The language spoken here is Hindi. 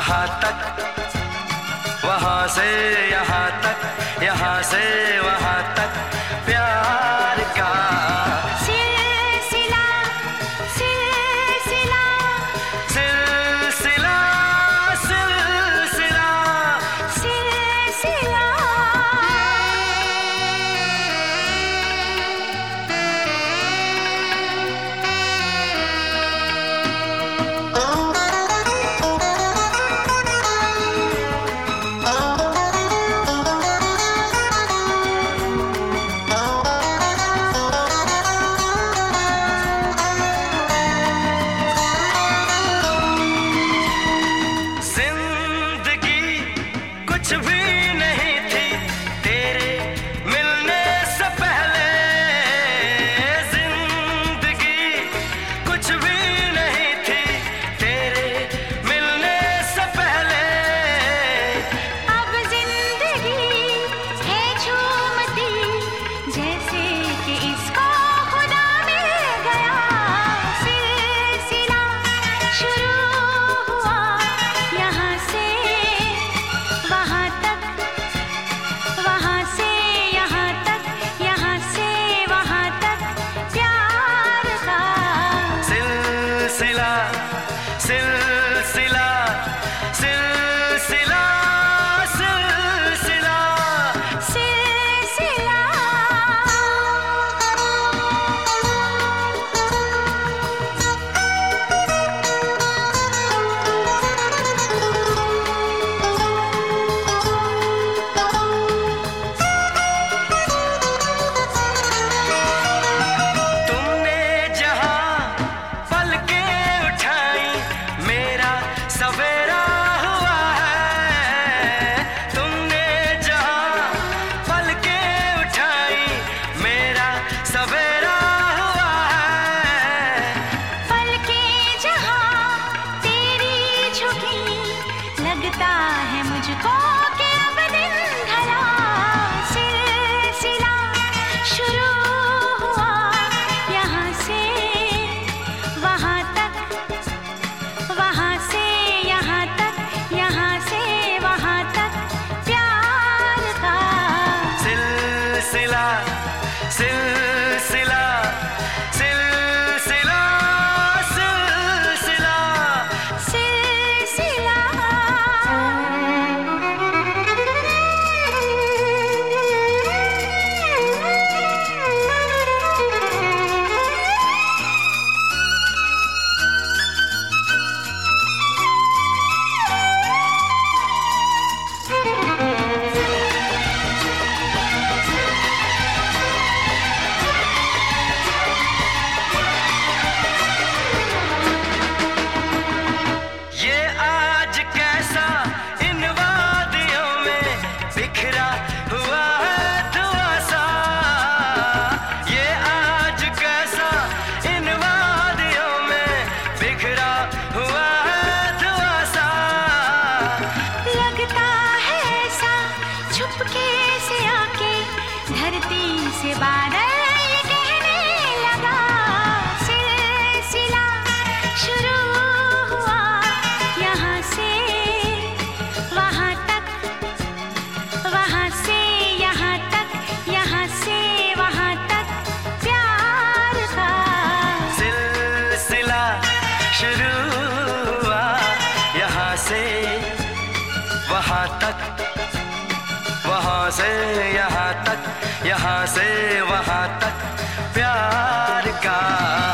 वहाँ तक, वहाँ से यहाँ तक, यहाँ से वहाँ तक प्यार का सिलसिला सिलसिला सिलसिला सिलसिला सिलसिला। कुछ भी नहीं थी तेरे मिलने से पहले, जिंदगी कुछ भी नहीं थी तेरे मिलने से पहले। अब जिंदगी है झूमती जैसे कि इसको खुदा मिल गया। सिलसिला शुरू हुआ यहाँ से वहाँ तक, वहाँ से यहाँ तक, यहाँ से वहाँ तक प्यार का सिलसिला सिलसिला सिलसिला सिलसिला सिलसिला। तुमने जहाँ पलकें उठाई मेरा सवेरा हुआ है। तुमने जहाँ पलकें उठाई मेरा सवेरा हुआ है। पलकें जहाँ तेरी झुकी लगता है मुझको कि अब दिन ढला। सिलसिला शुरू हुआ यहाँ से वहाँ तक, वहाँ से यहाँ तक, यहाँ से वहाँ तक प्यार का सिलसिला सिलसिला सिलसिला सिलसिला सिलसिला। ये आज कैसा इन वादियों में बिखरा हुआ है धुआं सा। ये आज कैसा इन वादियों में बिखरा हुआ है धुआं सा। लगता है ऐसा छुपके से आके धरती से बादल ये कहने लगा। सिलसिला शुरू हुआ यहाँ से वहाँ तक, वहाँ से यहाँ तक, यहाँ से वहाँ तक प्यार का सिलसिला शुरू हुआ यहाँ से वहाँ तक, वहाँ से यहाँ तक, यहाँ से वहाँ तक प्यार का।